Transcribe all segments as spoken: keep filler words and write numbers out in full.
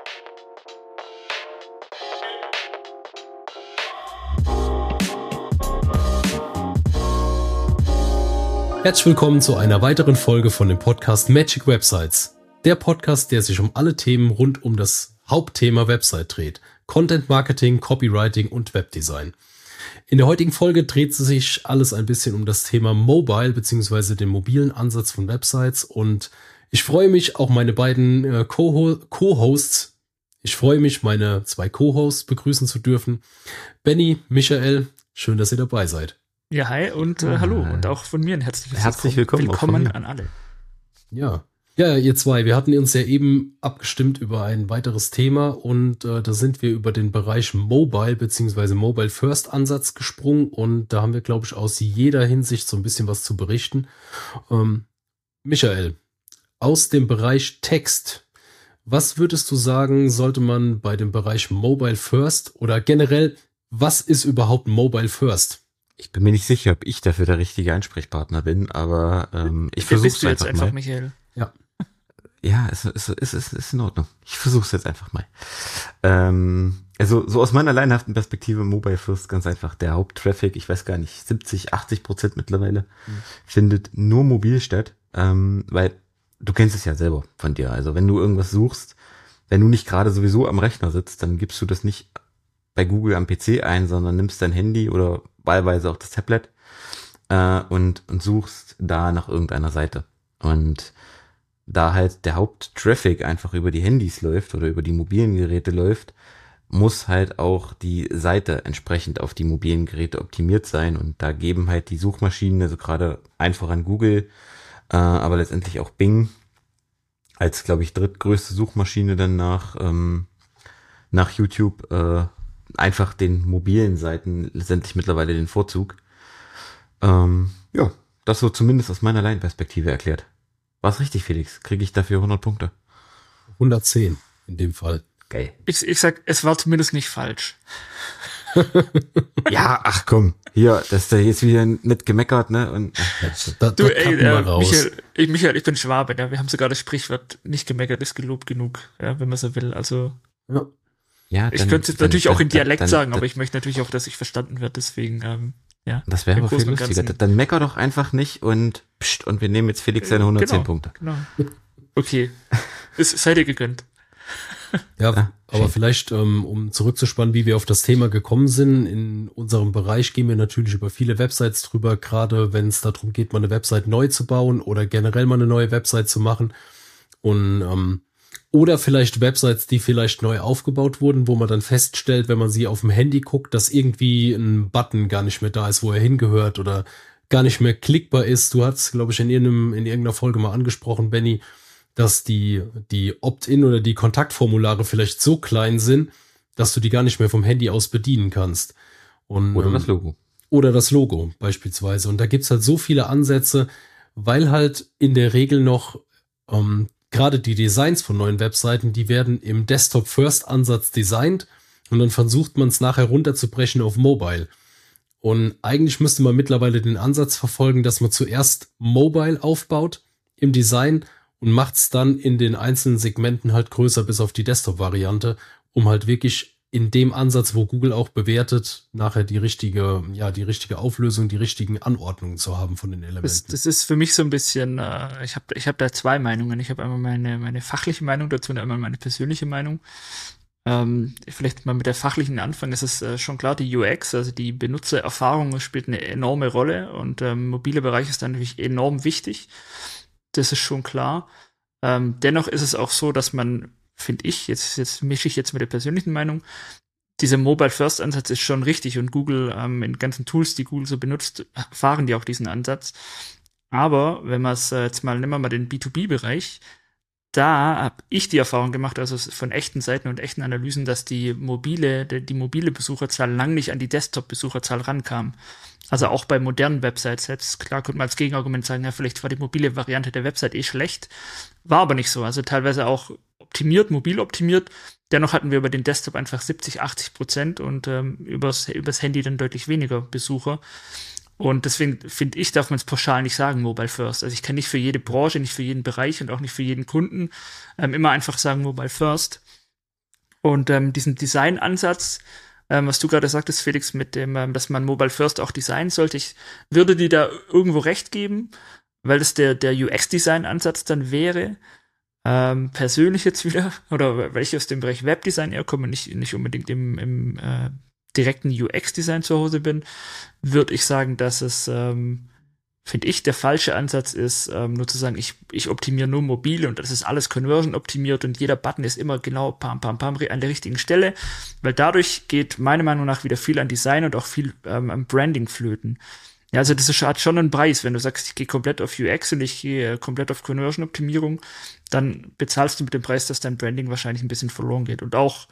Herzlich willkommen zu einer weiteren Folge von dem Podcast Magic Websites. Der Podcast, der sich um alle Themen rund um das Hauptthema Website dreht. Content Marketing, Copywriting und Webdesign. In der heutigen Folge dreht sich alles ein bisschen um das Thema Mobile bzw. den mobilen Ansatz von Websites. Und ich freue mich, auch meine beiden äh, Co- Co-Hosts, ich freue mich, meine zwei Co-Hosts begrüßen zu dürfen. Benny, Michael, schön, dass ihr dabei seid. Ja, hi und äh, hallo und auch von mir ein herzliches Herzlich willkommen, willkommen an alle. Ja, ja, ihr zwei, wir hatten uns ja eben abgestimmt über ein weiteres Thema und äh, da sind wir über den Bereich Mobile bzw. Mobile First Ansatz gesprungen und da haben wir, glaube ich, aus jeder Hinsicht so ein bisschen was zu berichten. Ähm, Michael, aus dem Bereich Text, was würdest du sagen, sollte man bei dem Bereich Mobile First oder generell, was ist überhaupt Mobile First? Ich bin mir nicht sicher, ob ich dafür der richtige Ansprechpartner bin, aber ähm, ich versuche es einfach, einfach mal. Michael. Ja, ja, es ist, ist, ist, ist in Ordnung. Ich versuche es jetzt einfach mal. Ähm, also so aus meiner laienhaften Perspektive Mobile First ganz einfach. Der Haupttraffic, ich weiß gar nicht, siebzig, achtzig Prozent mittlerweile, mhm. findet nur mobil statt, ähm, weil du kennst es ja selber von dir. Also wenn du irgendwas suchst, wenn du nicht gerade sowieso am Rechner sitzt, dann gibst du das nicht bei Google am P C ein, sondern nimmst dein Handy oder wahlweise auch das Tablet äh, und, und suchst da nach irgendeiner Seite. Und da halt der Haupttraffic einfach über die Handys läuft oder über die mobilen Geräte läuft, muss halt auch die Seite entsprechend auf die mobilen Geräte optimiert sein. Und da geben halt die Suchmaschinen, also gerade einfach an Google, äh, aber letztendlich auch Bing als, glaube ich, drittgrößte Suchmaschine dann nach, ähm, nach YouTube, äh, einfach den mobilen Seiten letztendlich mittlerweile den Vorzug. Ähm, ja, das so zumindest aus meiner Laienperspektive erklärt. War's richtig, Felix? Kriege ich dafür hundert Punkte? hundertzehn in dem Fall. Geil. Ich, ich sag, es war zumindest nicht falsch. Ja, ach komm, hier, dass da jetzt wieder nicht gemeckert, ne? Und da, du, da ey, wir äh, raus. Michael, ich, Michael, ich bin Schwabe, ja, wir haben sogar das Sprichwort, nicht gemeckert ist gelobt genug, ja, wenn man so will, also. Ja. Ja, ich dann, könnte es dann, natürlich dann, auch in Dialekt dann, sagen, dann, aber ich möchte natürlich auch, dass ich verstanden wird, deswegen, ähm, ja. Das wäre aber viel Großen und lustiger. Ganzen. Dann mecker doch einfach nicht und pst, und wir nehmen jetzt Felix seine hundertzehn genau, Punkte. Genau. Okay. Ist, seid ihr gegönnt. Ja, Ja, aber schön. vielleicht, ähm, um zurückzuspannen, wie wir auf das Thema gekommen sind. In unserem Bereich gehen wir natürlich über viele Websites drüber, gerade wenn es darum geht, mal eine Website neu zu bauen oder generell mal eine neue Website zu machen. Und ähm, oder vielleicht Websites, die vielleicht neu aufgebaut wurden, wo man dann feststellt, wenn man sie auf dem Handy guckt, dass irgendwie ein Button gar nicht mehr da ist, wo er hingehört oder gar nicht mehr klickbar ist. Du hast, glaube ich, in irgendeinem, in irgendeiner Folge mal angesprochen, Benny, dass die, die Opt-in oder die Kontaktformulare vielleicht so klein sind, dass du die gar nicht mehr vom Handy aus bedienen kannst. Und, Oder ähm, das Logo. Oder das Logo beispielsweise. Und da gibt's halt so viele Ansätze, weil halt in der Regel noch ähm, gerade die Designs von neuen Webseiten, die werden im Desktop-First-Ansatz designt und dann versucht man es nachher runterzubrechen auf Mobile. Und eigentlich müsste man mittlerweile den Ansatz verfolgen, dass man zuerst Mobile aufbaut im Design und macht es dann in den einzelnen Segmenten halt größer bis auf die Desktop-Variante, um halt wirklich in dem Ansatz, wo Google auch bewertet, nachher die richtige, ja, die richtige Auflösung, die richtigen Anordnungen zu haben von den Elementen. Das, das ist für mich so ein bisschen, äh, ich habe ich hab da zwei Meinungen. Ich habe einmal meine, meine fachliche Meinung dazu und einmal meine persönliche Meinung. Ähm, vielleicht mal mit der fachlichen anfangen. Es ist äh, schon klar, die U X, also die Benutzererfahrung spielt eine enorme Rolle und ähm, mobile Bereich ist dann natürlich enorm wichtig. Das ist schon klar. Ähm, dennoch ist es auch so, dass man, finde ich, jetzt, jetzt mische ich jetzt mit der persönlichen Meinung, dieser Mobile-First-Ansatz ist schon richtig und Google, ähm, in ganzen Tools, die Google so benutzt, fahren die auch diesen Ansatz. Aber wenn man es äh, jetzt mal, nehmen wir mal den B zwei B-Bereich, da habe ich die Erfahrung gemacht, also von echten Seiten und echten Analysen, dass die mobile, die, die mobile Besucherzahl lang nicht an die Desktop-Besucherzahl rankam. Also auch bei modernen Websites jetzt, klar könnte man als Gegenargument sagen, ja, vielleicht war die mobile Variante der Website eh schlecht, war aber nicht so. Also teilweise auch optimiert, mobil optimiert. Dennoch hatten wir über den Desktop einfach siebzig, achtzig Prozent und ähm, übers, übers Handy dann deutlich weniger Besucher. Und deswegen finde ich, darf man es pauschal nicht sagen, Mobile First. Also ich kann nicht für jede Branche, nicht für jeden Bereich und auch nicht für jeden Kunden ähm, immer einfach sagen Mobile First. Und ähm, diesen Design-Ansatz, ähm, was du gerade sagtest, Felix, mit dem, ähm, dass man Mobile First auch designen sollte, ich würde dir da irgendwo recht geben, weil das der, der U X-Design-Ansatz dann wäre. Ähm, persönlich jetzt wieder, oder weil ich aus dem Bereich Webdesign eher komme und nicht, nicht unbedingt im, im äh, direkten U X-Design zu Hause bin, würde ich sagen, dass es, ähm, finde ich, der falsche Ansatz ist, ähm, nur zu sagen, ich, ich optimiere nur mobil und das ist alles Conversion optimiert und jeder Button ist immer genau pam, pam, pam an der richtigen Stelle, weil dadurch geht meiner Meinung nach wieder viel an Design und auch viel ähm, an Branding flöten. Ja, also das ist, hat schon einen Preis. Wenn du sagst, ich gehe komplett auf U X und ich gehe komplett auf Conversion-Optimierung, dann bezahlst du mit dem Preis, dass dein Branding wahrscheinlich ein bisschen verloren geht. Und auch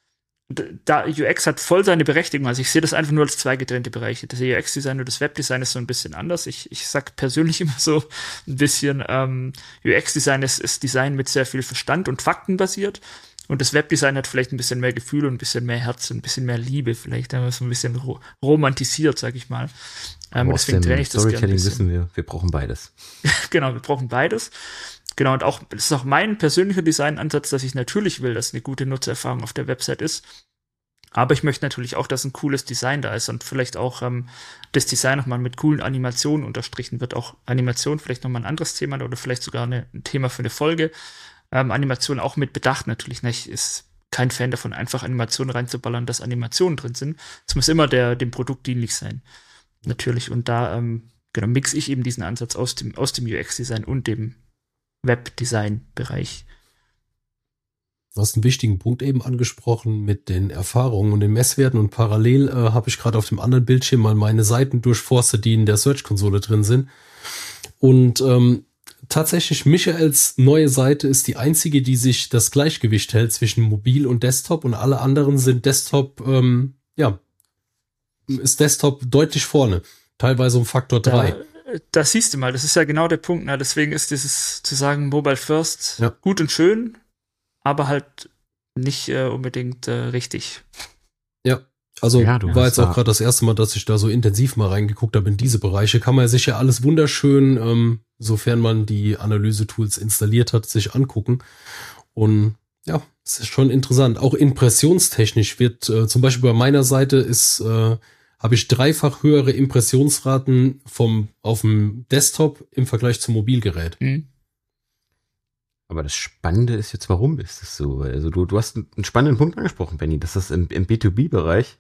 da U X hat voll seine Berechtigung. Also ich sehe das einfach nur als zwei getrennte Bereiche. Das U X-Design und das Webdesign ist so ein bisschen anders. Ich, ich sag persönlich immer so ein bisschen, ähm, U X-Design ist, ist Design mit sehr viel Verstand und Fakten basiert. Und das Webdesign hat vielleicht ein bisschen mehr Gefühl und ein bisschen mehr Herz und ein bisschen mehr Liebe, vielleicht so ein bisschen ro- romantisiert, sag ich mal. Ähm, deswegen trenne ich das gerne ein bisschen. Wissen wir, wir brauchen beides. Genau, wir brauchen beides. Genau, und auch, das ist auch mein persönlicher Designansatz, dass ich natürlich will, dass eine gute Nutzererfahrung auf der Website ist. Aber ich möchte natürlich auch, dass ein cooles Design da ist und vielleicht auch ähm, das Design nochmal mit coolen Animationen unterstrichen wird. Auch Animation vielleicht nochmal ein anderes Thema oder vielleicht sogar eine, ein Thema für eine Folge. Ähm, Animation auch mit Bedacht natürlich. Ne? Ich ist kein Fan davon, einfach Animationen reinzuballern, dass Animationen drin sind. Es muss immer der, dem Produkt dienlich sein. Natürlich. Und da ähm, genau, mix ich eben diesen Ansatz aus dem, aus dem U X-Design und dem Webdesign-Bereich. Du hast einen wichtigen Punkt eben angesprochen mit den Erfahrungen und den Messwerten und parallel äh, habe ich gerade auf dem anderen Bildschirm mal meine Seiten durchforstet, die in der Search-Konsole drin sind. Und ähm, tatsächlich Michaels neue Seite ist die einzige, die sich das Gleichgewicht hält zwischen Mobil und Desktop und alle anderen sind Desktop, ähm, ja, ist Desktop deutlich vorne. Teilweise um Faktor drei. Da, das siehst du mal, das ist ja genau der Punkt. Na, deswegen ist dieses zu sagen Mobile First ja. gut und schön, aber halt nicht äh, unbedingt äh, richtig. Ja, also ja, du war jetzt auch da gerade das erste Mal, dass ich da so intensiv mal reingeguckt habe in diese Bereiche. Kann man sich ja alles wunderschön, ähm, sofern man die Analyse-Tools installiert hat, sich angucken. Und ja, es ist schon interessant. Auch impressionstechnisch wird, äh, zum Beispiel bei meiner Seite ist, äh, habe ich dreifach höhere Impressionsraten vom auf dem Desktop im Vergleich zum Mobilgerät. Mhm. Aber das Spannende ist jetzt, warum ist das so? Also du, du hast einen spannenden Punkt angesprochen, Benny, dass das im, im B zwei B-Bereich,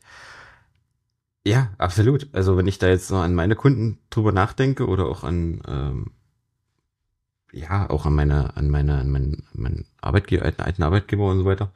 ja, absolut. Also wenn ich da jetzt noch an meine Kunden drüber nachdenke oder auch an, ähm, ja, auch an meine, an meine, an meinen, meinen Arbeitgeber, alten, alten Arbeitgeber und so weiter.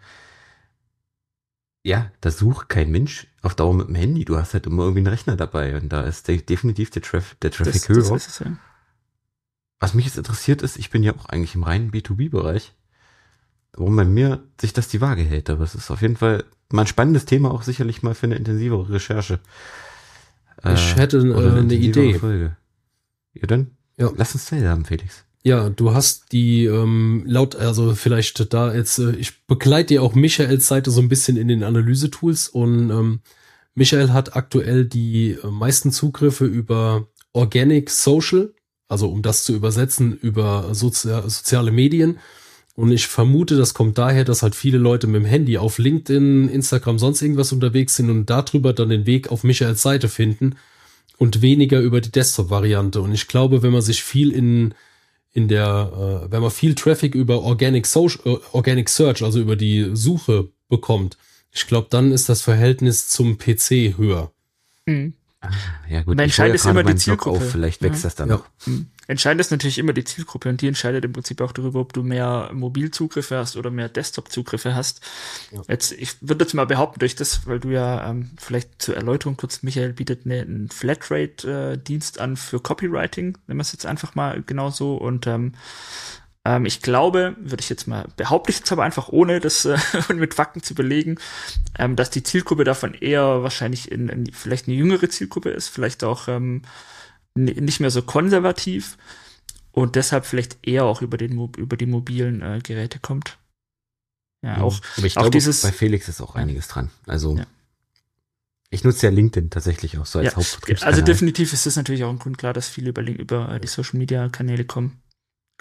Ja, da sucht kein Mensch auf Dauer mit dem Handy. Du hast halt immer irgendwie einen Rechner dabei und da ist de- definitiv der, Traf- der Traffic Das, höher. das ist es, ja. Was mich jetzt interessiert ist, ich bin ja auch eigentlich im reinen B zwei B-Bereich, warum bei mir sich das die Waage hält. Aber es ist auf jeden Fall mal ein spannendes Thema, auch sicherlich mal für eine intensivere Recherche. Ich hätte äh, oder eine intensivere Idee. Folge. Ja, dann Ja. lass uns Zeit haben, Felix. Ja, du hast die ähm, laut, also vielleicht da jetzt, äh, ich begleite ja auch Michaels Seite so ein bisschen in den Analyse-Tools und ähm, Michael hat aktuell die äh, meisten Zugriffe über Organic Social, also um das zu übersetzen, über Sozi- soziale Medien. Und ich vermute, das kommt daher, dass halt viele Leute mit dem Handy auf LinkedIn, Instagram, sonst irgendwas unterwegs sind und darüber dann den Weg auf Michaels Seite finden und weniger über die Desktop-Variante. Und ich glaube, wenn man sich viel in in der, äh, wenn man viel Traffic über Organic Social, äh, Organic Search, also über die Suche bekommt, ich glaube, dann ist das Verhältnis zum P C höher. Mhm. Ah, ja gut, Aber entscheidend ist immer die Zielgruppe. Auf, vielleicht wächst ja. das dann Ja. noch. Mhm. Entscheidend ist natürlich immer die Zielgruppe und die entscheidet im Prinzip auch darüber, ob du mehr Mobilzugriffe hast oder mehr Desktop-Zugriffe hast. Ja. Jetzt, ich würde jetzt mal behaupten, durch das, weil du ja ähm, vielleicht zur Erläuterung kurz, Michael bietet eine, einen Flatrate-Dienst an für Copywriting, nehmen wir es jetzt einfach mal genau so und ähm, ähm, ich glaube, würde ich jetzt mal, behaupte ich jetzt aber einfach, ohne das äh, mit Fakten zu belegen, ähm, dass die Zielgruppe davon eher wahrscheinlich in, in vielleicht eine jüngere Zielgruppe ist, vielleicht auch ähm, nicht mehr so konservativ und deshalb vielleicht eher auch über den über die mobilen äh, Geräte kommt. Ja, auch, aber ich auch glaube, dieses, bei Felix ist auch einiges dran. Also Ja. ich nutze ja LinkedIn tatsächlich auch so als ja, Hauptvertriebskanal. also definitiv ist das natürlich auch ein Grund klar, dass viele über, über äh, die Social Media Kanäle kommen.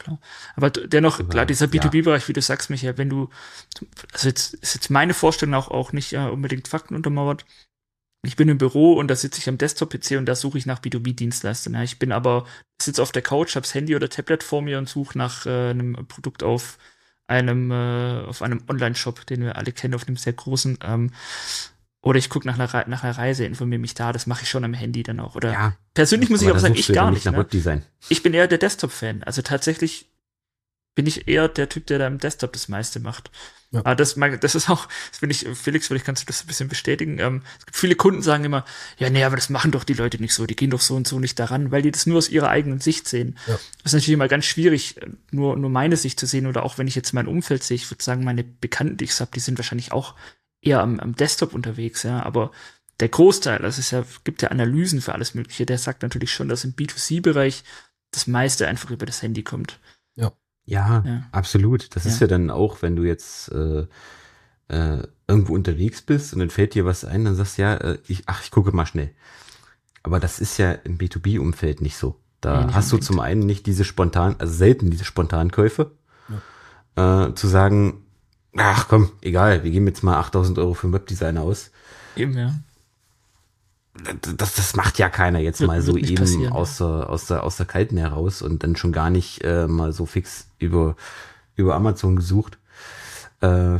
klar. Aber dennoch, Aber, klar, dieser B zwei ja. B-Bereich, wie du sagst, Michael, wenn du, also jetzt ist jetzt meine Vorstellung auch, auch nicht äh, unbedingt Fakten untermauert. Ich bin im Büro und da sitze ich am Desktop-P C und da suche ich nach B zwei B-Dienstleistern. Ja, ich bin aber, sitze auf der Couch, habe das Handy oder Tablet vor mir und suche nach äh, einem Produkt auf einem, äh, auf einem Online-Shop, den wir alle kennen, auf einem sehr großen. Ähm, oder ich gucke nach einer, Re- nach einer Reise, informiere mich da. Das mache ich schon am Handy dann auch. Oder Ja. persönlich muss ich aber da sagen, suchst ich du ja gar dann nicht. nach Ne? Webdesign. Ich bin eher der Desktop-Fan. Also tatsächlich bin ich eher der Typ, der da im Desktop das meiste macht. Ja. Aber das, mag- das ist auch, das finde ich, Felix, vielleicht kannst du das ein bisschen bestätigen. Ähm, es gibt viele Kunden, sagen immer, ja, nee, aber das machen doch die Leute nicht so, die gehen doch so und so nicht daran, weil die das nur aus ihrer eigenen Sicht sehen. Ja. Das ist natürlich immer ganz schwierig, nur, nur meine Sicht zu sehen, oder auch wenn ich jetzt mein Umfeld sehe, ich würde sagen, meine Bekannten, die ich habe, die sind wahrscheinlich auch eher am, am Desktop unterwegs, ja, aber der Großteil, das ist ja, gibt ja Analysen für alles Mögliche, der sagt natürlich schon, dass im B zwei C-Bereich das meiste einfach über das Handy kommt. Ja, Ja. absolut. Das Ja. ist ja dann auch, wenn du jetzt äh, äh, irgendwo unterwegs bist und dann fällt dir was ein, dann sagst du ja, äh, ich, ach, ich gucke mal schnell. Aber das ist ja im B zwei B-Umfeld nicht so. Da Nee, nicht hast du unbedingt. zum einen nicht diese spontan, also selten diese Spontankäufe, äh, zu sagen, ach komm, egal, wir geben jetzt mal achttausend Euro für einen Webdesigner aus. Eben, ja. Das, das macht ja keiner jetzt Wird- mal so wird nicht eben passieren, aus, der, aus, der, aus der Kalten heraus und dann schon gar nicht äh, mal so fix über, über Amazon gesucht. Äh,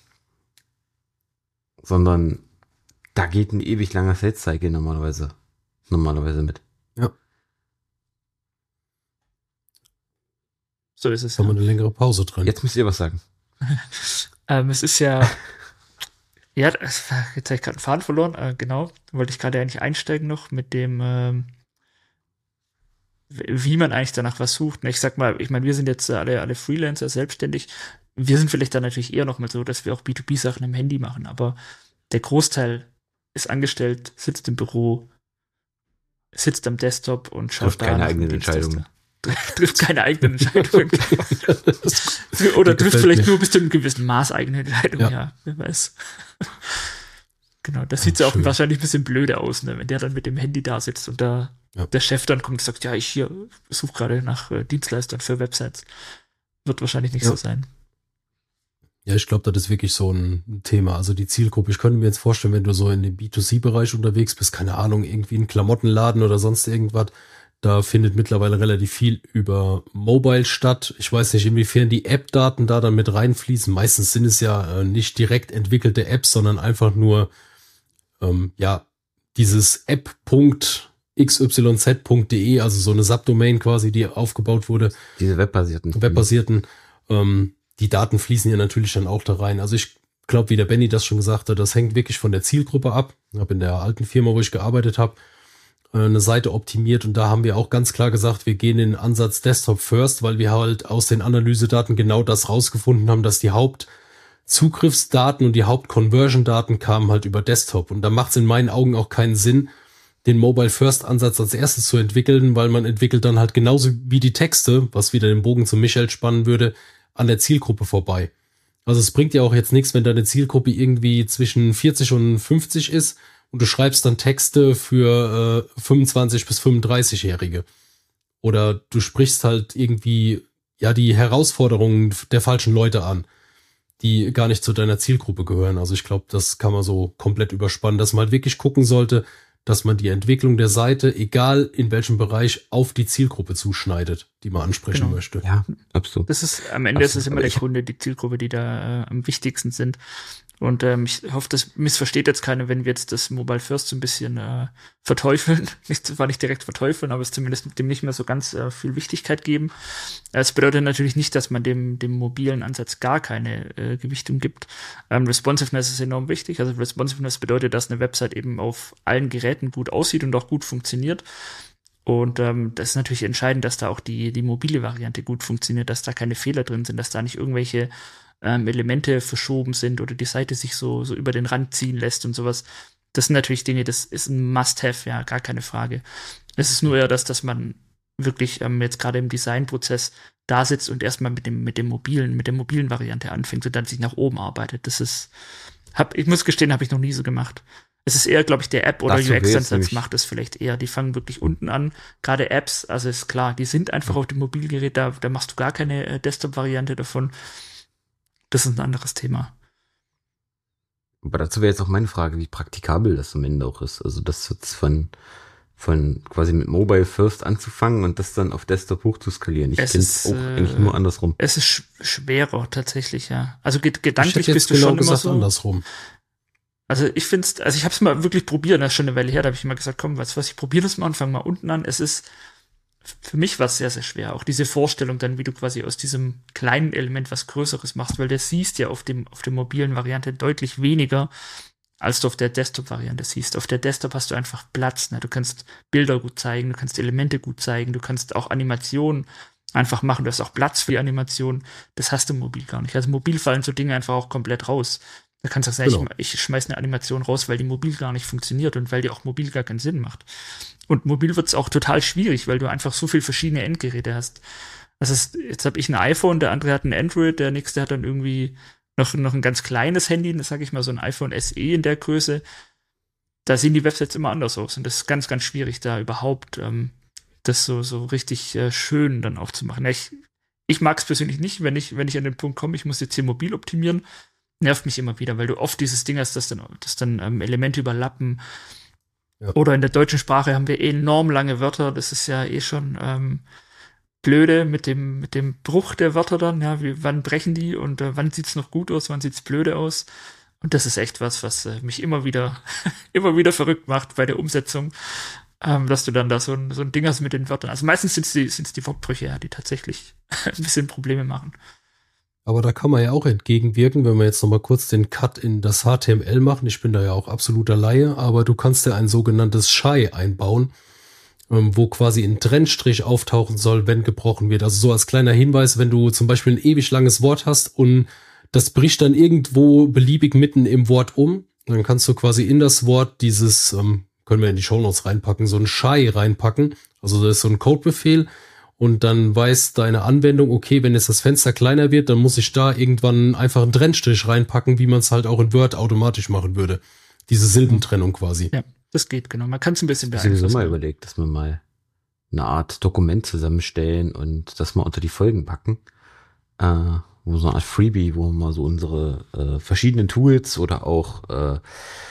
sondern da geht ein ewig langer Sales Cycle normalerweise, normalerweise mit. So ist es. Haben wir Ja. eine längere Pause drin. Jetzt müsst ihr was sagen. Ähm, es ist ja, ja, es war- jetzt habe ich gerade einen Faden verloren, äh, genau, wollte ich gerade eigentlich einsteigen noch mit dem, ähm, w- wie man eigentlich danach was sucht. Ne, Ich sag mal, ich meine, wir sind jetzt alle, alle Freelancer, selbstständig. Wir sind vielleicht dann natürlich eher noch mal so, dass wir auch B zwei B-Sachen im Handy machen, aber der Großteil ist angestellt, sitzt im Büro, sitzt am Desktop und schaut Trifft da keine nach eigenen dem Dienstleister. Entscheidungen. Trifft, trifft keine eigenen Entscheidungen. Oder Mir trifft gefällt vielleicht mir. nur bis zu einem gewissen Maß eigene Entscheidungen, ja. Ja. wer weiß. Genau, das sieht ja auch schön. wahrscheinlich ein bisschen blöde aus, ne, wenn der dann mit dem Handy da sitzt und da Ja. der Chef dann kommt und sagt, ja, ich hier suche gerade nach äh, Dienstleistern für Websites. Wird wahrscheinlich nicht Ja. so sein. Ja, ich glaube, das ist wirklich so ein Thema. Also die Zielgruppe, ich könnte mir jetzt vorstellen, wenn du so in dem B zwei C-Bereich unterwegs bist, keine Ahnung, irgendwie ein Klamottenladen oder sonst irgendwas, da findet mittlerweile relativ viel über Mobile statt. Ich weiß nicht, inwiefern die App-Daten da dann mit reinfließen. Meistens sind es ja äh, nicht direkt entwickelte Apps, sondern einfach nur, ähm, ja, dieses app punkt x y z punkt d e, also so eine Subdomain quasi, die aufgebaut wurde, Diese webbasierten. webbasierten, ähm, die Daten fließen ja natürlich dann auch da rein. Also ich glaube, wie der Benny das schon gesagt hat, das hängt wirklich von der Zielgruppe ab. Ich habe in der alten Firma, wo ich gearbeitet habe, äh, eine Seite optimiert und da haben wir auch ganz klar gesagt, wir gehen in den Ansatz Desktop First, weil wir halt aus den Analysedaten genau das rausgefunden haben, dass die Hauptzugriffsdaten und die Haupt-Conversion-Daten kamen halt über Desktop. Und da macht es in meinen Augen auch keinen Sinn, den Mobile First Ansatz als erstes zu entwickeln, weil man entwickelt dann halt genauso wie die Texte, was wieder den Bogen zu Michael spannen würde, an der Zielgruppe vorbei. Also es bringt ja auch jetzt nichts, wenn deine Zielgruppe irgendwie zwischen vierzig und fünfzig ist und du schreibst dann Texte für äh, fünfundzwanzig bis fünfunddreißig-Jährige. Oder du sprichst halt irgendwie ja die Herausforderungen der falschen Leute an, die gar nicht zu deiner Zielgruppe gehören. Also ich glaube, das kann man so komplett überspannen, dass man halt wirklich gucken sollte, dass man die Entwicklung der Seite, egal in welchem Bereich, auf die Zielgruppe zuschneidet, die man ansprechen Genau. möchte. Ja, absolut. Das ist, am Ende ist es Absolut, immer aber der ich- Kunde, die Zielgruppe, die da äh, am wichtigsten sind. Und ähm, ich hoffe, das missversteht jetzt keiner, wenn wir jetzt das Mobile First so ein bisschen äh, verteufeln. Nicht, zwar nicht direkt verteufeln, aber es zumindest dem nicht mehr so ganz äh, viel Wichtigkeit geben. Es bedeutet natürlich nicht, dass man dem, dem mobilen Ansatz gar keine äh, Gewichtung gibt. Ähm, Responsiveness ist enorm wichtig. Also Responsiveness bedeutet, dass eine Website eben auf allen Geräten gut aussieht und auch gut funktioniert. Und ähm, das ist natürlich entscheidend, dass da auch die, die mobile Variante gut funktioniert, dass da keine Fehler drin sind, dass da nicht irgendwelche ähm, Elemente verschoben sind oder die Seite sich so, so über den Rand ziehen lässt und sowas. Das sind natürlich Dinge, das ist ein Must-Have, ja, gar keine Frage. Es ist nur eher das, dass man wirklich ähm, jetzt gerade im Designprozess da sitzt und erstmal mit dem, mit dem mobilen, mit der mobilen Variante anfängt und dann sich nach oben arbeitet. Das ist, hab, ich muss gestehen, habe ich noch nie so gemacht. Es ist eher, glaube ich, der App- oder Das U wäre jetzt X-Ansatz nämlich- macht es vielleicht eher. Die fangen wirklich unten an. Gerade Apps, also ist klar, die sind einfach auf dem Mobilgerät, da, da machst du gar keine äh, Desktop-Variante davon. Das ist ein anderes Thema. Aber dazu wäre jetzt auch meine Frage, wie praktikabel das am Ende auch ist. Also das jetzt von, von quasi mit Mobile First anzufangen und das dann auf Desktop hochzuskalieren. Ich Es kenne ist, es auch äh, eigentlich nur andersrum. Es ist sch schwerer tatsächlich, ja. Also ge Ich gedanklich hätte bist jetzt du genau schon immer gesagt so. andersrum. Also ich finde es, also ich habe es mal wirklich probiert, das ist schon eine Weile her, da habe ich immer gesagt, komm, weißt du was, ich probiere das mal und fange mal unten an. Es ist, für mich war es sehr, sehr schwer. Auch diese Vorstellung dann, wie du quasi aus diesem kleinen Element was Größeres machst, weil du siehst ja auf dem, auf der mobilen Variante deutlich weniger, als du auf der Desktop-Variante siehst. Auf der Desktop hast du einfach Platz, ne? Du kannst Bilder gut zeigen, du kannst Elemente gut zeigen, du kannst auch Animationen einfach machen, du hast auch Platz für die Animation. Das hast du mobil gar nicht. Also mobil fallen so Dinge einfach auch komplett raus. Da kannst du auch sagen, Genau. ich, ich schmeiß eine Animation raus, weil die mobil gar nicht funktioniert und weil die auch mobil gar keinen Sinn macht. Und mobil wird es auch total schwierig, weil du einfach so viele verschiedene Endgeräte hast. Das ist, jetzt habe ich ein iPhone, der andere hat ein Android, der nächste hat dann irgendwie noch, noch ein ganz kleines Handy, das sage ich mal so ein iPhone S E in der Größe. Da sehen die Websites immer anders aus und das ist ganz, ganz schwierig, da überhaupt ähm, das so, so richtig äh, schön dann aufzumachen. Ja, ich ich mag es persönlich nicht, wenn ich, wenn ich an den Punkt komme, ich muss jetzt hier mobil optimieren, nervt mich immer wieder, weil du oft dieses Ding hast, dass dann, dass dann ähm, Elemente überlappen. Ja. Oder in der deutschen Sprache haben wir enorm lange Wörter, das ist ja eh schon ähm, blöde mit dem, mit dem Bruch der Wörter dann, ja, wie, wann brechen die und äh, wann sieht's noch gut aus, wann sieht's blöde aus. Und das ist echt was, was äh, mich immer wieder, immer wieder verrückt macht bei der Umsetzung, ähm, dass du dann da so ein, so ein Ding hast mit den Wörtern. Also meistens sind's die, sind's die Wortbrüche, ja, die tatsächlich ein bisschen Probleme machen. Aber da kann man ja auch entgegenwirken, wenn wir jetzt nochmal kurz den Cut in das H T M L machen. Ich bin da ja auch absoluter Laie, aber du kannst ja ein sogenanntes Shy einbauen, ähm, wo quasi ein Trennstrich auftauchen soll, wenn gebrochen wird. Also so als kleiner Hinweis, wenn du zum Beispiel ein ewig langes Wort hast und das bricht dann irgendwo beliebig mitten im Wort um, dann kannst du quasi in das Wort dieses, ähm, können wir in die Shownotes reinpacken, so ein Shy reinpacken. Also das ist so ein Codebefehl. Und dann weiß deine Anwendung, okay, wenn jetzt das Fenster kleiner wird, dann muss ich da irgendwann einfach einen Trennstrich reinpacken, wie man es halt auch in Word automatisch machen würde. Diese Silbentrennung quasi. Ja, das geht, genau. Man kann es ein bisschen Ich habe sowieso mal beeinflussen. überlegt, dass wir mal eine Art Dokument zusammenstellen und das mal unter die Folgen packen. Äh, wo so eine Art Freebie, wo wir mal so unsere äh, verschiedenen Tools oder auch äh,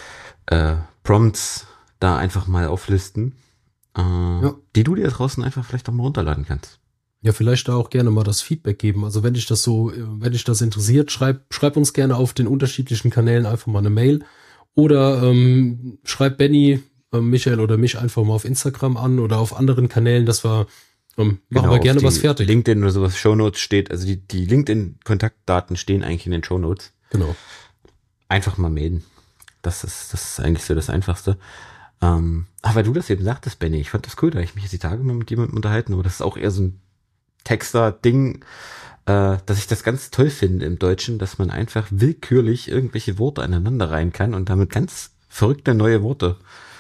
äh, Prompts da einfach mal auflisten. Äh, Ja. Die du dir draußen einfach vielleicht auch mal runterladen kannst. Ja, vielleicht da auch gerne mal das Feedback geben. Also wenn dich das so, wenn dich das interessiert, schreib, schreib uns gerne auf den unterschiedlichen Kanälen einfach mal eine Mail. Oder ähm, schreib Benny, äh, Michael oder mich einfach mal auf Instagram an oder auf anderen Kanälen, dass wir ähm, machen wir auf gerne die was fertig. LinkedIn oder sowas, Shownotes steht, also die, die LinkedIn-Kontaktdaten stehen eigentlich in den Shownotes. Genau. Einfach mal melden. Das ist, das ist eigentlich so das Einfachste. Ähm, ach, weil du das eben sagtest, Benny, ich fand das cool, da hab ich mich jetzt die Tage mal mit jemandem unterhalten, aber das ist auch eher so ein Texter-Ding, äh, dass ich das ganz toll finde im Deutschen, dass man einfach willkürlich irgendwelche Worte aneinander rein kann und damit ganz verrückte neue Worte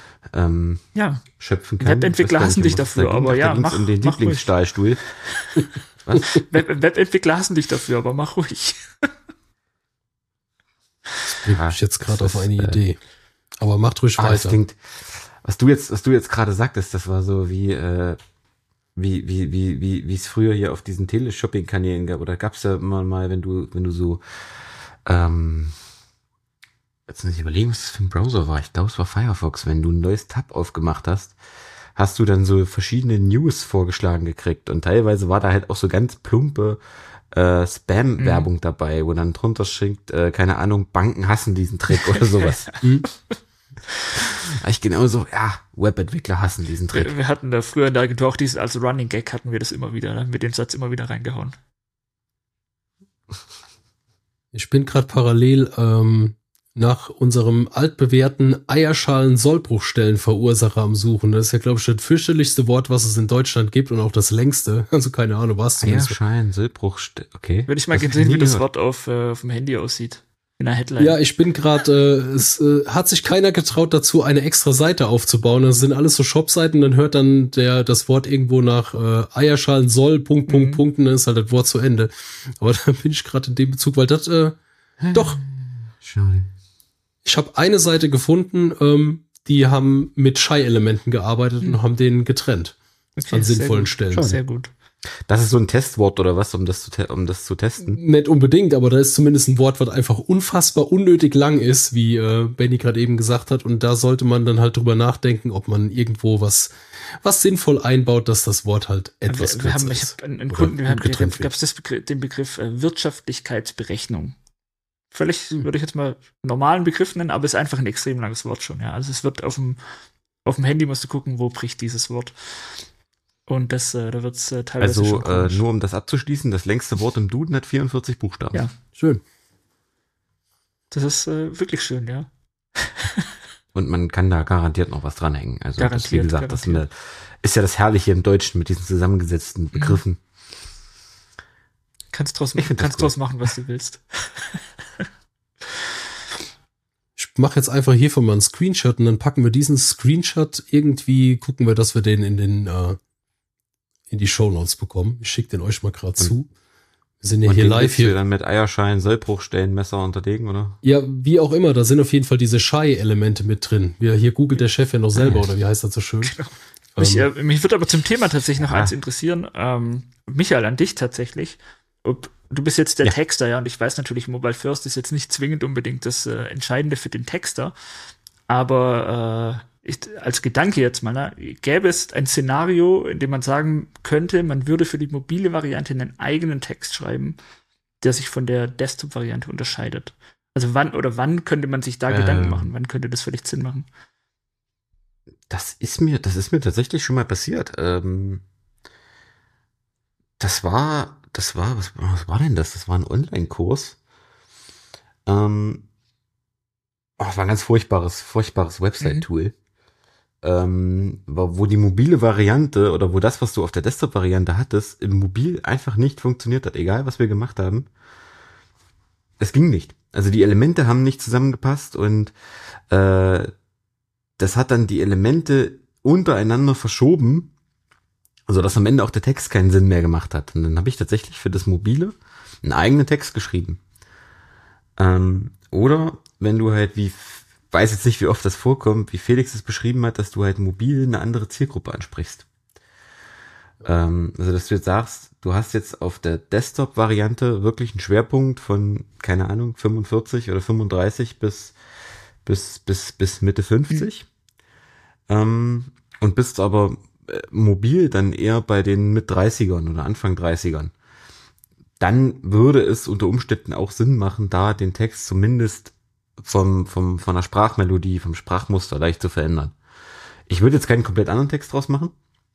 ähm, Ja, schöpfen kann. Webentwickler Ich weiß hassen gar nicht, dich um was es dafür, da ging. aber Ach, ja, da ging's mach- um den mach ruhig. Lieblingsstahlstuhl. Was? Web Webentwickler hassen dich dafür, aber mach ruhig. Bringt Ja, mich jetzt gerade das auf eine ist, äh, Idee. Aber macht ruhig Ah, das weiter. klingt, was du jetzt, was du jetzt gerade sagtest, das war so wie, äh, wie, wie, wie, wie, wie es früher hier auf diesen Teleshopping-Kanälen gab, oder gab's ja immer mal, wenn du, wenn du so, ähm, jetzt muss ich überlegen, was das für ein Browser war. Ich glaube, es war Firefox. Wenn du ein neues Tab aufgemacht hast, hast du dann so verschiedene News vorgeschlagen gekriegt und teilweise war da halt auch so ganz plumpe äh, Spam-Werbung Mhm. dabei, wo dann drunter schickt, äh, keine Ahnung, Banken hassen diesen Trick oder sowas. Hm? Ich genauso, ja, Webentwickler hassen diesen Trick. Wir, wir hatten da früher in der Agentur auch dieses, als Running Gag hatten wir das immer wieder, da haben wir den Satz immer wieder reingehauen. Ich bin gerade parallel ähm, nach unserem altbewährten Eierschalen-Sollbruchstellen-Verursacher am Suchen. Das ist ja, glaube ich, das fürchterlichste Wort, was es in Deutschland gibt und auch das längste. Also keine Ahnung, was zumindest. Eierschein, Silbruch, okay. Würde ich mal Das gerne hab ich sehen, wie nie das gehört. Wort auf, äh, auf dem Handy aussieht. In der Headline. Ja, ich bin gerade, äh, es äh, hat sich keiner getraut dazu, eine extra Seite aufzubauen. Das sind alles so Shop-Seiten, dann hört dann der das Wort irgendwo nach äh, Eierschalen soll, Punkt, Punkt, Mhm. Punkt, und dann ist halt das Wort zu Ende. Aber da bin ich gerade in dem Bezug, weil das, äh, doch, Schade. Ich habe eine Seite gefunden, ähm, die haben mit Shy-Elementen gearbeitet hm. und haben den getrennt. Okay, an sinnvollen Stellen. Schon sehr gut. Das ist so ein Testwort oder was, um das zu, te- um das zu testen? Nicht unbedingt, aber da ist zumindest ein Wort, was einfach unfassbar unnötig lang ist, wie äh, Benny gerade eben gesagt hat. Und da sollte man dann halt drüber nachdenken, ob man irgendwo was was sinnvoll einbaut, dass das Wort halt etwas wir, wir kürzer haben, ist. Ich habe einen, einen Kunden, wir haben, gab es Begriff, den Begriff äh, Wirtschaftlichkeitsberechnung. Völlig, hm. würde ich jetzt mal normalen Begriff nennen, aber ist einfach ein extrem langes Wort schon. Ja, also es wird auf dem auf dem Handy musst du gucken, wo bricht dieses Wort. Und das, äh, da wird's äh, teilweise also, schon komisch. Äh, nur um das abzuschließen, das längste Wort im Duden hat vierundvierzig Buchstaben. Ja, schön. Das ist äh, wirklich schön, ja. Und man kann da garantiert noch was dranhängen. Also garantiert, das, wie gesagt, das eine, ist ja das Herrliche im Deutschen mit diesen zusammengesetzten Begriffen. Mhm. Kannst draus, kannst draus machen, was du willst. Ich mache jetzt einfach hiervon mal einen Screenshot und dann packen wir diesen Screenshot irgendwie, gucken wir, dass wir den in den äh, in die Shownotes bekommen. Ich schicke den euch mal gerade zu. Wir sind ja hier live hier. Dann mit Eierschein, Sollbruchstellen, Messer unterlegen, oder? Ja, wie auch immer. Da sind auf jeden Fall diese Shy-Elemente mit drin. Ja, hier googelt der Chef ja noch selber, oder wie heißt das so schön? Genau. Ähm, mich, äh, mich würde aber zum Thema tatsächlich noch ja. eins interessieren. Ähm, Michael, an dich tatsächlich. Ob, du bist jetzt der ja. Texter, ja, und ich weiß natürlich, Mobile First ist jetzt nicht zwingend unbedingt das äh, Entscheidende für den Texter. Aber äh, ich, als Gedanke jetzt mal, na, gäbe es ein Szenario, in dem man sagen könnte, man würde für die mobile Variante einen eigenen Text schreiben, der sich von der Desktop-Variante unterscheidet. Also wann oder wann könnte man sich da ähm, Gedanken machen? Wann könnte das vielleicht Sinn machen? Das ist mir, das ist mir tatsächlich schon mal passiert. Ähm, das war, das war, was, was war denn das? Das war ein Online-Kurs. Ähm, oh, das war ein ganz furchtbares, furchtbares Website-Tool. Mhm. Ähm, wo die mobile Variante oder wo das, was du auf der Desktop-Variante hattest, im Mobil einfach nicht funktioniert hat, egal was wir gemacht haben. Es ging nicht. Also die Elemente haben nicht zusammengepasst und äh, das hat dann die Elemente untereinander verschoben, also dass am Ende auch der Text keinen Sinn mehr gemacht hat. Und dann habe ich tatsächlich für das Mobile einen eigenen Text geschrieben. Ähm, oder wenn du halt wie weiß jetzt nicht, wie oft das vorkommt, wie Felix es beschrieben hat, dass du halt mobil eine andere Zielgruppe ansprichst. Ähm, also, dass du jetzt sagst, du hast jetzt auf der Desktop-Variante wirklich einen Schwerpunkt von, keine Ahnung, fünfundvierzig oder fünfunddreißig bis, bis, bis, bis Mitte fünfzig. Mhm. Ähm, und bist aber äh, mobil dann eher bei den mit dreißigern oder Anfang dreißigern. Dann würde es unter Umständen auch Sinn machen, da den Text zumindest vom, vom, von der Sprachmelodie, vom Sprachmuster leicht zu verändern. Ich würde jetzt keinen komplett anderen Text draus machen.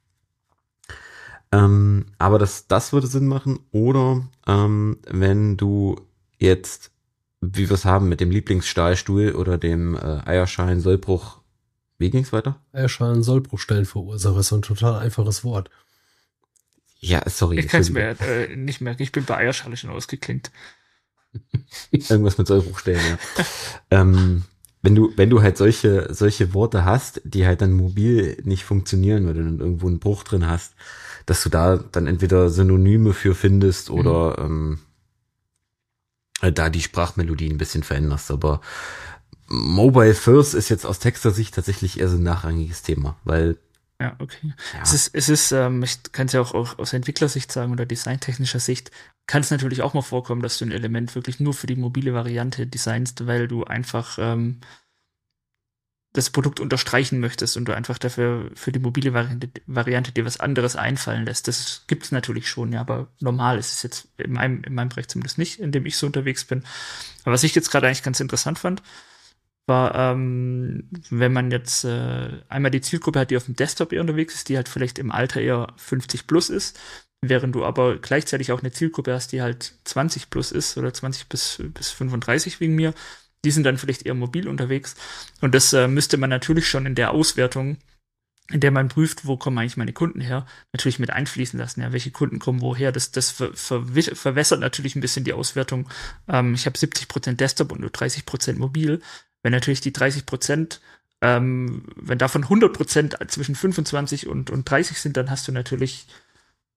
Ähm, aber das, das würde Sinn machen. Oder, ähm, wenn du jetzt, wie wir es haben mit dem Lieblingsstahlstuhl oder dem, äh, Eierschein, Sollbruch, wie ging's weiter? Eierschein, Sollbruchstellenverursacher ist so ein total einfaches Wort. Ja, sorry. Ich kann es mir äh, nicht merken. Ich bin bei Eierschale schon ausgeklinkt. Irgendwas mit Sollbruchstellen, ja. ähm, wenn du, wenn du halt solche, solche Worte hast, die halt dann mobil nicht funktionieren, weil du dann irgendwo einen Bruch drin hast, dass du da dann entweder Synonyme für findest oder mhm. ähm, da die Sprachmelodie ein bisschen veränderst. Aber Mobile First ist jetzt aus Texter-Sicht tatsächlich eher so ein nachrangiges Thema, weil Ja, okay. Ja. Es ist, es ist, ähm, ich kann es ja auch, auch aus Entwicklersicht sagen oder designtechnischer Sicht, kann es natürlich auch mal vorkommen, dass du ein Element wirklich nur für die mobile Variante designst, weil du einfach ähm, das Produkt unterstreichen möchtest und du einfach dafür für die mobile Variante, Variante dir was anderes einfallen lässt. Das gibt es natürlich schon, ja, aber normal ist es jetzt in meinem, in meinem Bereich zumindest nicht, in dem ich so unterwegs bin. Aber was ich jetzt gerade eigentlich ganz interessant fand, war, ähm, wenn man jetzt äh, einmal die Zielgruppe hat, die auf dem Desktop eher unterwegs ist, die halt vielleicht im Alter eher fünfzig plus ist, während du aber gleichzeitig auch eine Zielgruppe hast, die halt zwanzig plus ist oder zwanzig bis, bis fünfunddreißig wegen mir, die sind dann vielleicht eher mobil unterwegs. Und das äh, müsste man natürlich schon in der Auswertung, in der man prüft, wo kommen eigentlich meine Kunden her, natürlich mit einfließen lassen. Ja, welche Kunden kommen woher? Das, das ver, ver, verwässert natürlich ein bisschen die Auswertung. Ähm, ich habe siebzig Prozent Desktop und nur dreißig Prozent mobil. Wenn natürlich die dreißig Prozent, ähm, wenn davon hundert Prozent zwischen fünfundzwanzig und, und dreißig sind, dann hast du natürlich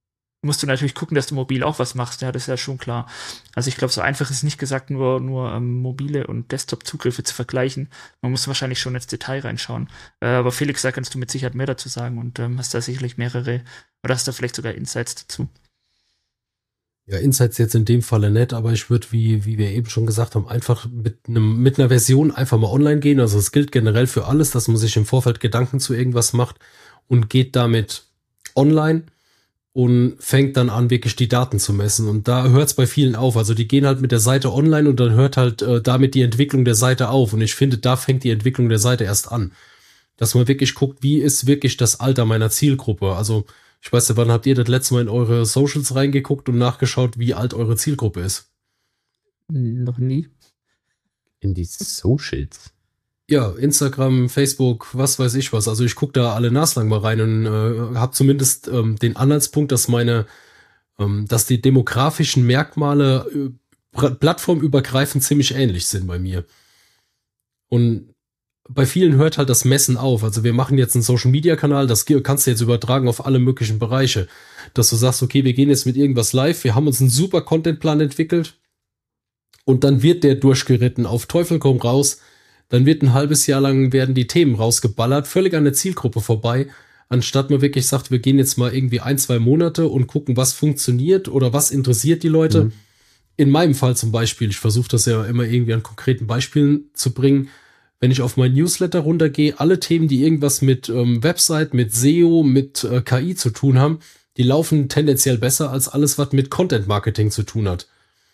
musst du natürlich gucken, dass du mobil auch was machst, ja, das ist ja schon klar. Also ich glaube, so einfach ist nicht gesagt, nur, nur ähm, mobile und Desktop-Zugriffe zu vergleichen. Man muss wahrscheinlich schon ins Detail reinschauen. Äh, aber Felix, da kannst du mit Sicherheit mehr dazu sagen und ähm, hast da sicherlich mehrere, oder hast da vielleicht sogar Insights dazu. Ja, Insights jetzt in dem Falle nicht, aber ich würde, wie, wie wir eben schon gesagt haben, einfach mit einem, mit einer Version einfach mal online gehen. Also es gilt generell für alles, dass man sich im Vorfeld Gedanken zu irgendwas macht und geht damit online und fängt dann an, wirklich die Daten zu messen. Und da hört es bei vielen auf. Also die gehen halt mit der Seite online und dann hört halt äh, damit die Entwicklung der Seite auf. Und ich finde, da fängt die Entwicklung der Seite erst an. Dass man wirklich guckt, wie ist wirklich das Alter meiner Zielgruppe. Also ich weiß nicht, wann habt ihr das letzte Mal in eure Socials reingeguckt und nachgeschaut, wie alt eure Zielgruppe ist? Noch nie. In die Socials? Ja, Instagram, Facebook, was weiß ich was. Also ich gucke da alle naslang mal rein und äh, habe zumindest ähm, den Anhaltspunkt, dass meine, ähm, dass die demografischen Merkmale äh, plattformübergreifend ziemlich ähnlich sind bei mir. Und bei vielen hört halt das Messen auf. Also wir machen jetzt einen Social-Media-Kanal, das kannst du jetzt übertragen auf alle möglichen Bereiche. Dass du sagst, okay, wir gehen jetzt mit irgendwas live, wir haben uns einen super Contentplan entwickelt und dann wird der durchgeritten auf Teufel komm raus. Dann wird ein halbes Jahr lang werden die Themen rausgeballert, völlig an der Zielgruppe vorbei, anstatt man wirklich sagt, wir gehen jetzt mal irgendwie ein, zwei Monate und gucken, was funktioniert oder was interessiert die Leute. Mhm. In meinem Fall zum Beispiel, ich versuche das ja immer irgendwie an konkreten Beispielen zu bringen, wenn ich auf mein Newsletter runtergehe, alle Themen, die irgendwas mit ähm, Website, mit S E O, mit äh, K I zu tun haben, die laufen tendenziell besser als alles, was mit Content-Marketing zu tun hat.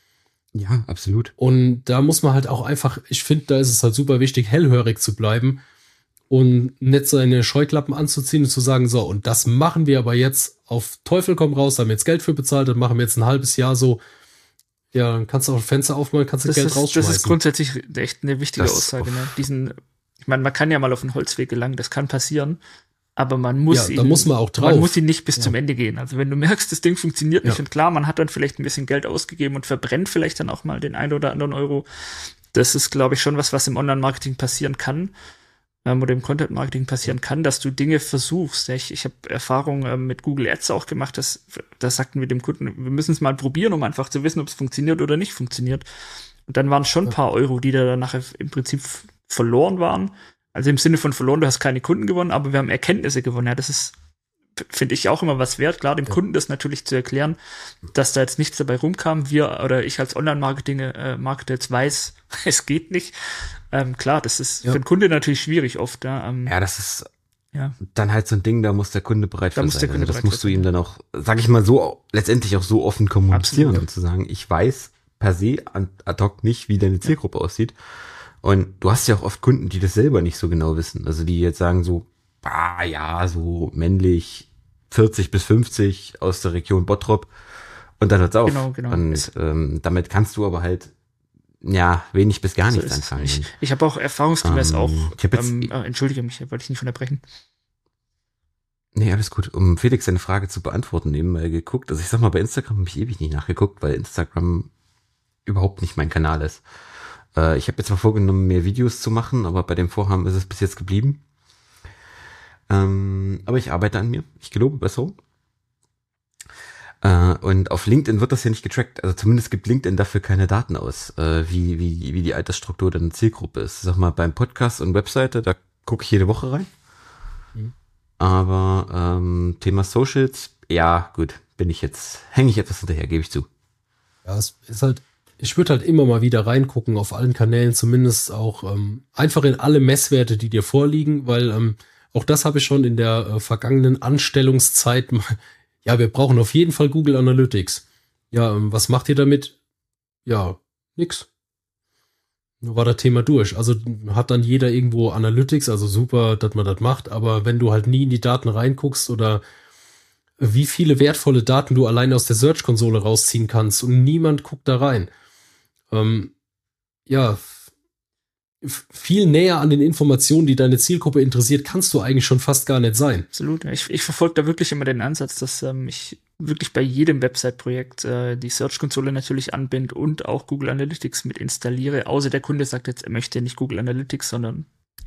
Ja, absolut. Und da muss man halt auch einfach, ich finde, da ist es halt super wichtig, hellhörig zu bleiben und nicht seine Scheuklappen anzuziehen und zu sagen, so, und das machen wir aber jetzt auf Teufel komm raus, da haben wir jetzt Geld für bezahlt, das machen wir jetzt ein halbes Jahr so. Ja, dann kannst du auch ein Fenster aufmachen, kannst du das Geld ist, rausschmeißen. Das ist grundsätzlich echt eine wichtige das Aussage. Ne? Diesen, ich meine, man kann ja mal auf den Holzweg gelangen, das kann passieren, aber man muss ja, ihn, da muss man auch drauf. Man muss ihn nicht bis ja. zum Ende gehen. Also wenn du merkst, das Ding funktioniert nicht ja. und klar, man hat dann vielleicht ein bisschen Geld ausgegeben und verbrennt vielleicht dann auch mal den einen oder anderen Euro. Das ist, glaube ich, schon was, was im Online-Marketing passieren kann. Ähm, oder im Content-Marketing passieren kann, dass du Dinge versuchst. Ich, ich habe Erfahrung ähm, mit Google Ads auch gemacht, dass da sagten wir dem Kunden, wir müssen es mal probieren, um einfach zu wissen, ob es funktioniert oder nicht funktioniert. Und dann waren es schon ein paar Euro, die da danach im Prinzip verloren waren. Also im Sinne von verloren, du hast keine Kunden gewonnen, aber wir haben Erkenntnisse gewonnen. Ja, das ist, finde ich, auch immer was wert. Klar, dem ja. Kunden das natürlich zu erklären, dass da jetzt nichts dabei rumkam. Wir oder ich als Online-Marketing-Marketer äh, jetzt weiß, es geht nicht. Ähm, klar, das ist ja. für den Kunde natürlich schwierig oft. Ja, ähm, ja das ist ja. dann halt so ein Ding, da muss der Kunde bereit da für muss sein. Der Kunde also das bereit musst du ihm dann auch, sag ich mal so, letztendlich auch so offen kommunizieren. Absolut. Und zu sagen, ich weiß per se ad hoc nicht, wie deine Zielgruppe ja. aussieht. Und du hast ja auch oft Kunden, die das selber nicht so genau wissen. Also die jetzt sagen so, ah ja, so männlich, vierzig bis fünfzig aus der Region Bottrop. Und dann hört's auf. Genau, genau. Und ähm, damit kannst du aber halt ja, wenig bis gar so nichts anfangen. Ich, ich habe auch erfahrungsgemäß ähm, auch, ich hab jetzt, ähm, äh, entschuldige mich, wollte ich nicht unterbrechen. Nee, alles gut. Um Felix seine Frage zu beantworten, nebenbei geguckt. Also ich sag mal, bei Instagram habe ich ewig nicht nachgeguckt, weil Instagram überhaupt nicht mein Kanal ist. Äh, ich habe jetzt mal vorgenommen, mehr Videos zu machen, aber bei dem Vorhaben ist es bis jetzt geblieben. Ähm, aber ich arbeite an mir. Ich gelobe Besserung. Uh, und auf LinkedIn wird das ja nicht getrackt. Also zumindest gibt LinkedIn dafür keine Daten aus, uh, wie, wie, wie die Altersstruktur deiner Zielgruppe ist. Sag mal, beim Podcast und Webseite, da gucke ich jede Woche rein. Mhm. Aber ähm, Thema Socials, ja gut, bin ich jetzt, hänge ich etwas hinterher, gebe ich zu. Ja, es ist halt, ich würde halt immer mal wieder reingucken, auf allen Kanälen, zumindest auch ähm, einfach in alle Messwerte, die dir vorliegen, weil ähm, auch das habe ich schon in der äh, vergangenen Anstellungszeit mal. Ja, wir brauchen auf jeden Fall Google Analytics. Ja, was macht ihr damit? Ja, nix. Nur war das Thema durch. Also hat dann jeder irgendwo Analytics, also super, dass man das macht, aber wenn du halt nie in die Daten reinguckst oder wie viele wertvolle Daten du allein aus der Search-Konsole rausziehen kannst und niemand guckt da rein. Ähm, ja, viel näher an den Informationen, die deine Zielgruppe interessiert, kannst du eigentlich schon fast gar nicht sein. Absolut. Ich, ich verfolge da wirklich immer den Ansatz, dass ähm, ich wirklich bei jedem Website-Projekt äh, die Search-Konsole natürlich anbinde und auch Google Analytics mit installiere. Außer der Kunde sagt jetzt, er möchte nicht Google Analytics, sondern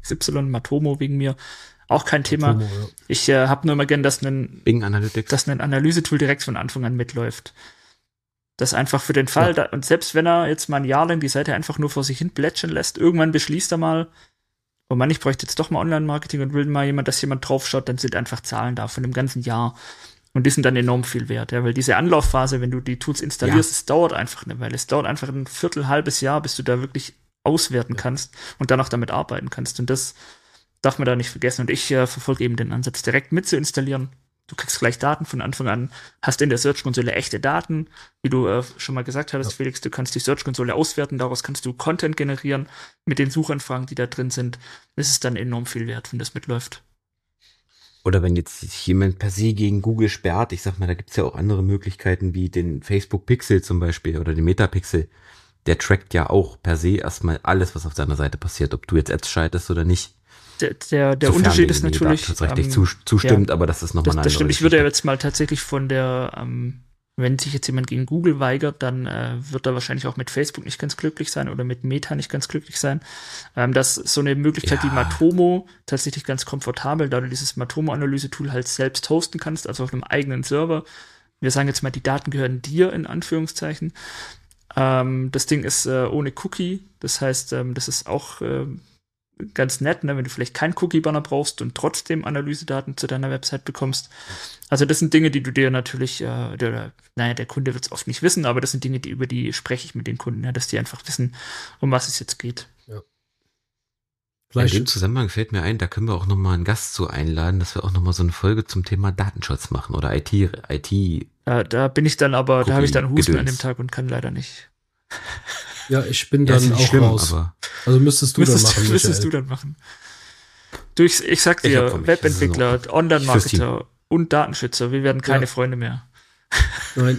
X Y, Matomo wegen mir, auch kein Thema. Matomo, ja. Ich äh, habe nur immer gern, dass ein, Bing Analytics. dass ein Analysetool direkt von Anfang an mitläuft. Das einfach für den Fall, ja. da, und selbst wenn er jetzt mal ein Jahr lang die Seite einfach nur vor sich hin plätschern lässt, irgendwann beschließt er mal, oh Mann, ich bräuchte jetzt doch mal Online-Marketing und will mal jemand, dass jemand draufschaut, dann sind einfach Zahlen da von dem ganzen Jahr. Und die sind dann enorm viel wert, ja, weil diese Anlaufphase, wenn du die Tools installierst, ja. es dauert einfach eine Weile. Es dauert einfach ein Viertel, halbes Jahr, bis du da wirklich auswerten ja. kannst und dann auch damit arbeiten kannst. Und das darf man da nicht vergessen. Und ich äh, verfolge eben den Ansatz, direkt mit zu installieren. Du kriegst gleich Daten von Anfang an, hast in der Search-Konsole echte Daten, wie du äh, schon mal gesagt hattest, ja. Felix, du kannst die Search-Konsole auswerten, daraus kannst du Content generieren mit den Suchanfragen, die da drin sind. Das ist dann enorm viel wert, wenn das mitläuft. Oder wenn jetzt sich jemand per se gegen Google sperrt, ich sag mal, da gibt's ja auch andere Möglichkeiten, wie den Facebook Pixel zum Beispiel oder den Metapixel. Der trackt ja auch per se erstmal alles, was auf seiner Seite passiert, ob du jetzt Ads schaltest oder nicht. Der, der, der Unterschied ist natürlich, tatsächlich ähm, zustimmt, ja, aber das ist nochmal eine das, das stimmt. Ich würde ja jetzt mal tatsächlich von der, ähm, wenn sich jetzt jemand gegen Google weigert, dann äh, wird er wahrscheinlich auch mit Facebook nicht ganz glücklich sein oder mit Meta nicht ganz glücklich sein. Ähm, das ist so eine Möglichkeit, ja. wie Matomo, tatsächlich ganz komfortabel, da du dieses Matomo-Analyse-Tool halt selbst hosten kannst, also auf einem eigenen Server. Wir sagen jetzt mal, die Daten gehören dir, in Anführungszeichen. Ähm, das Ding ist äh, ohne Cookie, das heißt, ähm, das ist auch äh, ganz nett, ne, wenn du vielleicht keinen Cookie-Banner brauchst und trotzdem Analysedaten zu deiner Website bekommst. Also das sind Dinge, die du dir natürlich, äh, der, naja, der Kunde wird es oft nicht wissen, aber das sind Dinge, die über die spreche ich mit den Kunden, ja, dass die einfach wissen, um was es jetzt geht. Ja. In dem Zusammenhang fällt mir ein, da können wir auch nochmal einen Gast zu einladen, dass wir auch nochmal so eine Folge zum Thema Datenschutz machen oder I T. I T. Äh, da bin ich dann aber, Cookie da habe ich dann Husten Gedöns. An dem Tag und kann leider nicht. Ja, ich bin dann ja, auch schlimm, raus. Aber also müsstest du müsstest, dann machen, Müsstest Michael. du dann machen. Du, ich, ich sag dir, ich komm, Webentwickler, Online-Marketer und Datenschützer, wir werden keine ja. Freunde mehr. Nein.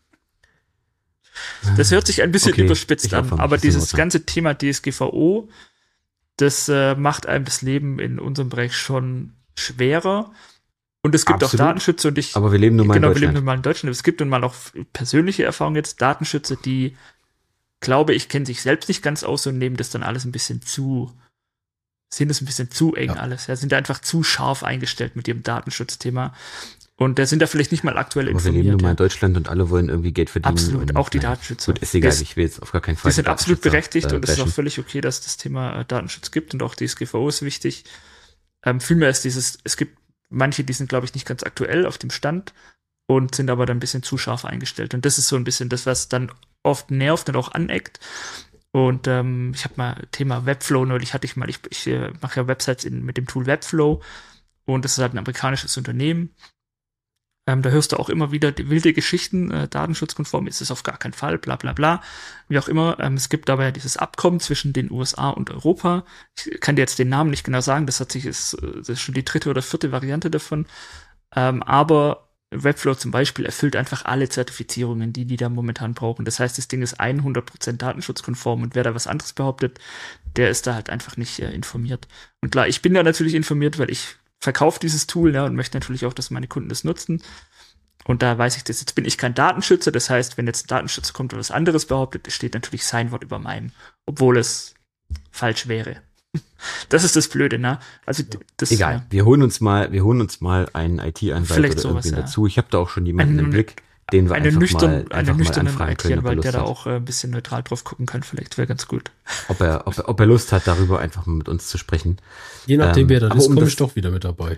Das hört sich ein bisschen okay, überspitzt an, aber dieses ganze Thema D S G V O, das äh, macht einem das Leben in unserem Bereich schon schwerer. Und es gibt Absolut. auch Datenschützer und ich. Aber wir leben nun mal genau, in Deutschland. wir leben nun mal in Deutschland. Es gibt nun mal auch persönliche Erfahrungen jetzt, Datenschützer, die, glaube ich, kennen sich selbst nicht ganz aus und nehmen das dann alles ein bisschen zu, sehen das ein bisschen zu eng ja. alles. Ja, sind da einfach zu scharf eingestellt mit ihrem Datenschutzthema. Und da sind da vielleicht nicht mal aktuell Aber informiert. Wir leben nun mal ja. in Deutschland und alle wollen irgendwie Geld verdienen. Absolut, auch die Datenschützer. Gut, ist egal, das, ich will jetzt auf gar keinen Fall. Die sind absolut berechtigt äh, und es ist auch völlig okay, dass das Thema äh, Datenschutz gibt und auch D S G V O ist wichtig. Ähm, vielmehr ist dieses, es gibt manche, die sind, glaube ich, nicht ganz aktuell auf dem Stand und sind aber dann ein bisschen zu scharf eingestellt. Und das ist so ein bisschen das, was dann oft nervt und auch aneckt. Und ähm, ich habe mal Thema Webflow, neulich hatte ich mal, ich, ich äh, mache ja Websites in, mit dem Tool Webflow und das ist halt ein amerikanisches Unternehmen. Ähm, da hörst du auch immer wieder die wilde Geschichten, äh, datenschutzkonform ist es auf gar keinen Fall, bla bla bla. Wie auch immer, ähm, es gibt aber ja dieses Abkommen zwischen den U S A und Europa. Ich kann dir jetzt den Namen nicht genau sagen, das hat sich ist, das ist schon die dritte oder vierte Variante davon. Ähm, aber Webflow zum Beispiel erfüllt einfach alle Zertifizierungen, die die da momentan brauchen. Das heißt, das Ding ist hundert Prozent datenschutzkonform und wer da was anderes behauptet, der ist da halt einfach nicht äh, informiert. Und klar, ich bin da natürlich informiert, weil ich verkaufe dieses Tool, ja, und möchte natürlich auch, dass meine Kunden das nutzen. Und da weiß ich das, jetzt bin ich kein Datenschützer, das heißt, wenn jetzt ein Datenschützer kommt und was anderes behauptet, steht natürlich sein Wort über meinem, obwohl es falsch wäre. Das ist das Blöde, ne? Also das, egal, ja. wir holen uns mal, wir holen uns mal einen I T-Anwalt oder sowas, irgendwen ja. dazu. Ich habe da auch schon jemanden eine, im Blick, den wir eine einfach nüchtern, mal, einfach eine mal nüchternen anfragen können, I T-Anwalt, der da auch äh, ein bisschen neutral drauf gucken kann, vielleicht wäre ganz gut. Ob er, ob er, ob er Lust hat, darüber einfach mal mit uns zu sprechen. Je nachdem, ähm, wer da ist, um komme ich doch wieder mit dabei.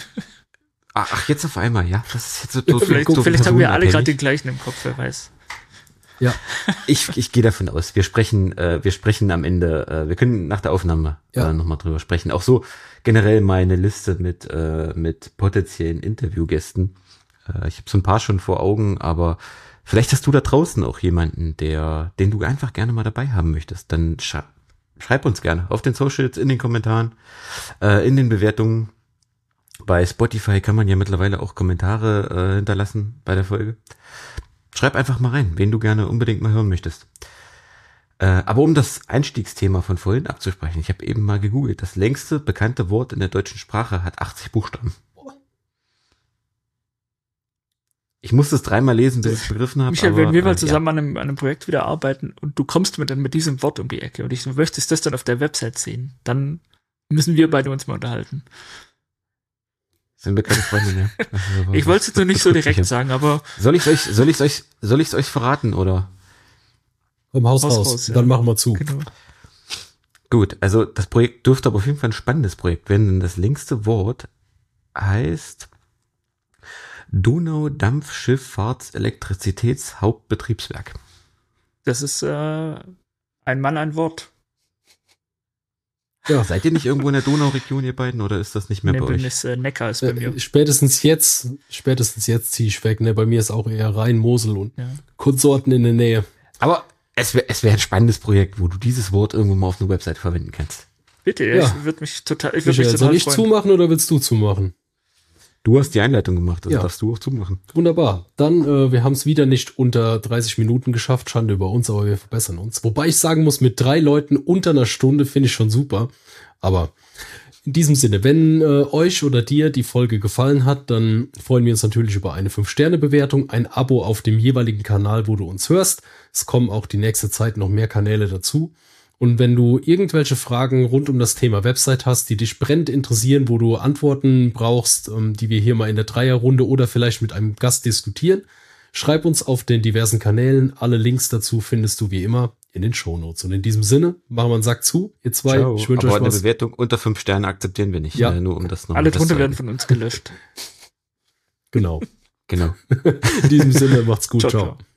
Ach, jetzt auf einmal, ja. Das ist jetzt so doof, vielleicht doof, vielleicht haben wir alle gerade den gleichen im Kopf, wer weiß. Ja. Ich, ich gehe davon aus. Wir sprechen, äh, wir sprechen am Ende, äh, wir können nach der Aufnahme ja. äh, nochmal drüber sprechen. Auch so generell meine Liste mit, äh, mit potenziellen Interviewgästen. Äh, ich habe so ein paar schon vor Augen, aber vielleicht hast du da draußen auch jemanden, der, den du einfach gerne mal dabei haben möchtest. Dann sch- schreib uns gerne auf den Socials, in den Kommentaren, äh, in den Bewertungen. Bei Spotify kann man ja mittlerweile auch Kommentare äh, hinterlassen bei der Folge. Schreib einfach mal rein, wen du gerne unbedingt mal hören möchtest. Äh, aber um das Einstiegsthema von vorhin abzusprechen, ich habe eben mal gegoogelt. Das längste bekannte Wort in der deutschen Sprache hat achtzig Buchstaben. Ich musste es dreimal lesen, bis ich es begriffen habe. Michael, wenn wir mal zusammen ja. an, einem, an einem Projekt wieder arbeiten und du kommst mir dann mit diesem Wort um die Ecke und ich möchtest das dann auf der Website sehen, dann Müssen wir beide uns mal unterhalten. Sind wir keine Freunde mehr? Also, ich wollte es jetzt noch nicht so direkt sagen, aber. Soll ich euch, soll ich euch, soll ich es euch verraten, oder? Komm, Haus, Haus raus. raus ja. Dann machen wir zu. Genau. Gut, also das Projekt dürfte aber auf jeden Fall ein spannendes Projekt werden, denn das längste Wort heißt Donau-Dampfschifffahrts-Elektrizitäts-Hauptbetriebswerk. Das ist äh, ein Mann, ein Wort. Ja. Seid ihr nicht irgendwo in der Donauregion, ihr beiden, oder ist das nicht mehr nee, bei euch? Ist, äh, Neckar ist bei mir. Äh, spätestens jetzt, spätestens jetzt ziehe ich weg. Ne? Bei mir ist auch eher Rhein, Mosel und ja. Konsorten in der Nähe. Aber es wäre es wär ein spannendes Projekt, wo du dieses Wort irgendwo mal auf einer Website verwenden kannst. Bitte, ja. Ich würde mich total, ich würd Michael, mich total soll ich freuen. zumachen oder willst du zumachen? Du hast die Einleitung gemacht, also ja. darfst du auch zumachen. Wunderbar. Dann, äh, wir haben es wieder nicht unter dreißig Minuten geschafft. Schande über uns, aber wir verbessern uns. Wobei ich sagen muss, mit drei Leuten unter einer Stunde finde ich schon super. Aber in diesem Sinne, wenn äh, euch oder dir die Folge gefallen hat, dann freuen wir uns natürlich über eine fünf Sterne Bewertung, ein Abo auf dem jeweiligen Kanal, wo du uns hörst. Es kommen auch die nächste Zeit noch mehr Kanäle dazu. Und wenn du irgendwelche Fragen rund um das Thema Website hast, die dich brennend interessieren, wo du Antworten brauchst, die wir hier mal in der Dreierrunde oder vielleicht mit einem Gast diskutieren, schreib uns auf den diversen Kanälen. Alle Links dazu findest du wie immer in den Shownotes. Und in diesem Sinne, machen wir einen Sack zu. Ihr zwei, Ciao. ich wünsche Aber euch eine was. Bewertung unter fünf Sterne akzeptieren wir nicht. Ja. Äh, nur um das noch Alle drunter werden von uns gelöscht. Genau. Genau. In diesem Sinne, macht's gut. Ciao. ciao. ciao.